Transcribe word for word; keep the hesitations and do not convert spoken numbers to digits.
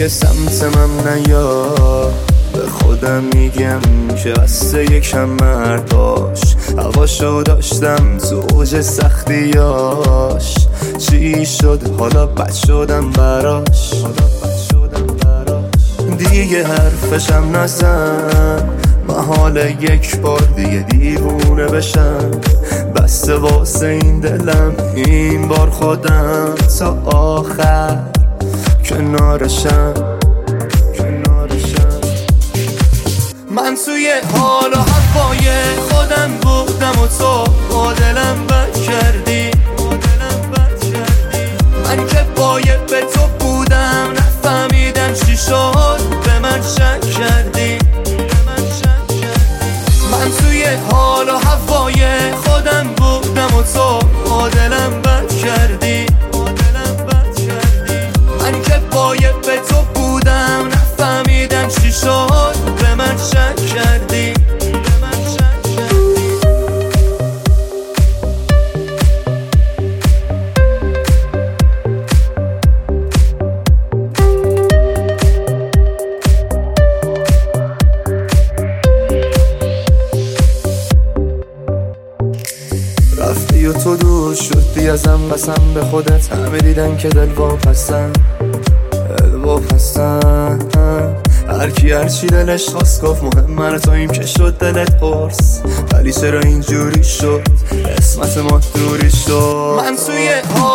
دیگه سمت من نیا. به خودم میگم که بسته یکم مرداش، هواشو داشتم تو اوج سختیاش. چی شد حالا بد شدم براش، دیگه حرفشم نزن. محال یک بار دیگه دیوونه بشم، بسته واسه این دلم این بار خودم تا آخر کنارشم. من توی حال و هوای خودم بودم و تو با دلم بد کردی. من که باید به تو بودم نفهمیدم چی شد به من شک کردی. من توی حال و هوای خودم بودم و تو با دلم بد کردی. من که باید به تو بودم نفهمیدم چی شد به من شک کردی. رفتی و تو دور شدی ازم، قسم به خودت همه دیدن که دل واپسن دل واپسن. هر کی هر چی دلش خواست گفت، مهم من توییم که شد دلت قرص. ولی چرا اینجوری شد، قسمت ما دوری شد. من توی